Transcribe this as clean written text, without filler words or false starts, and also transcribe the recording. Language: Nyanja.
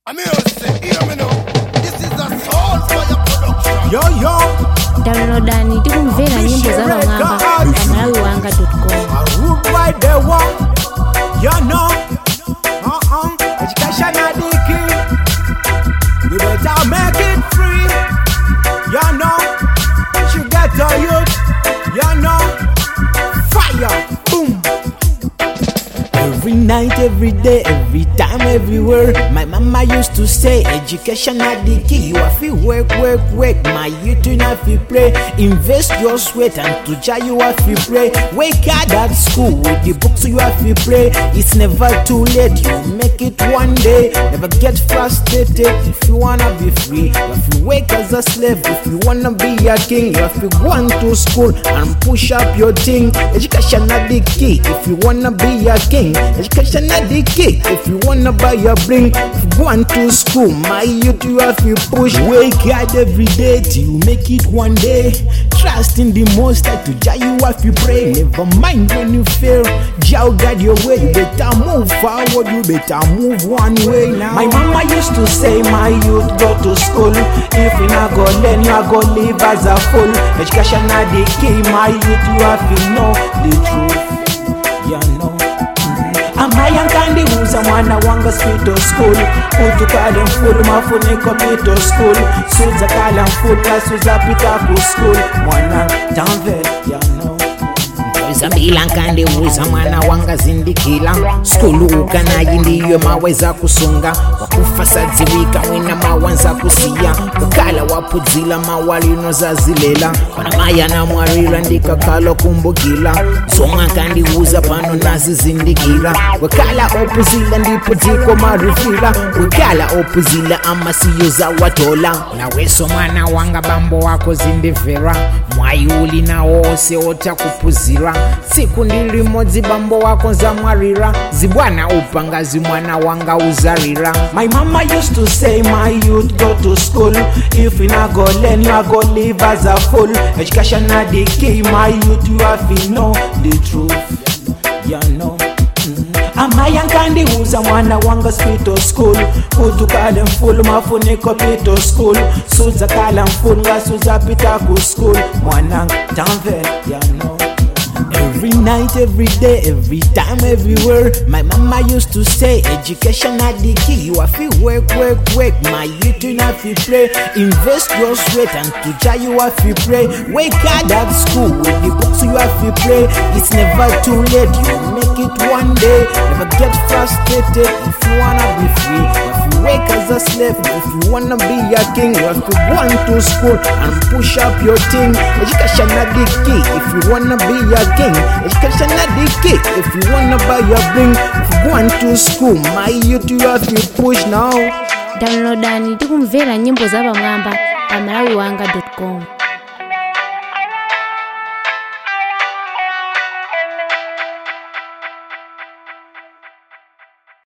I mean, hear me now. This is a Soulfire production. Yo yo, downloadani tikumvera nyimbo za Bang'amba pamalawiwanga.com. I root by the wall. You know, education is the key. You better make it free. You know, you get a youth. You know, fire, boom. Every night, every day, every time, everywhere. My mama used to say, education is the key. You have to work. My youth, you have to play. Invest your sweat and to jai you have to pray. Wake up at school with the books you have to play. It's never too late. You make it one day. Never get frustrated. If you wanna be free, you have to wake as a slave. If you wanna be a king, you have to go on to school and push up your thing. Education is the key. If you wanna be a king, education is the key. If you wanna buy a bring, go on to school. My youth, you have to push. Wake up every day till you make it one day. Trust in the most high to Jah, you have to pray. Never mind when you fail, Jah guide your way. You better move forward, you better move one way now. My mama used to say, my youth, go to school. If you not go learn, you are go live as a fool. Education is the key. My youth, you have to know the truth. You know. Amayankandi uza mwana wanga spito school. Utukale mfulu mafuniko pito school. Suza kala mfuta suza pita ku school. Mwana Danvel, you know. Zabila nkandi uza mwana wanga zindikila. Skulu ukanayi ndiyo maweza kusunga. Wakufasa ziwika wina mawanza kusia. Ukala wapudzila mawalino za zilela. Wana maya na mwarila ndika kalo kumbukila. Zonga kandi uza pano nazi zindikila. Wakala opuzila ndipo ziko marufila. Wakala opuzila ama siyo za watola. Na weso mwana wanga bambo wako zindivera. Mwayuli na ose ota kupuzira. Siku ndili mozi bambo wako za mwarira. Zibwana upanga zimwana wanga uzarira. My mama used to say, my youth, go to school. If you not go learn, you are go live as a fool. Education is the key. My youth, you have to know the truth. You know. Amayankandi uza mwana wanga spito school. Utukale mfulu mafuniko pito school. Suza kala mfunga suza pita ku school. Mwana Danvel, you know. Every night, every day, every time, everywhere. My mama used to say, education is the key. You have to work. My youth, you have to play. Invest your sweat and to Jah you have to pray. Wake up at school with the books you have to play. It's never too late. You make it one day. Never get frustrated. If you wanna be free, you have to wake as a slave. If you wanna be a king, you have to go on to school and push up your thing. Education is the key. If you wanna be a king, education is the key. If you wanna buy a bring, if you go on to school, my youth, you have to push now. Downloadani tikumvera nyimbo za Bang'amba pamalawiwanga.com.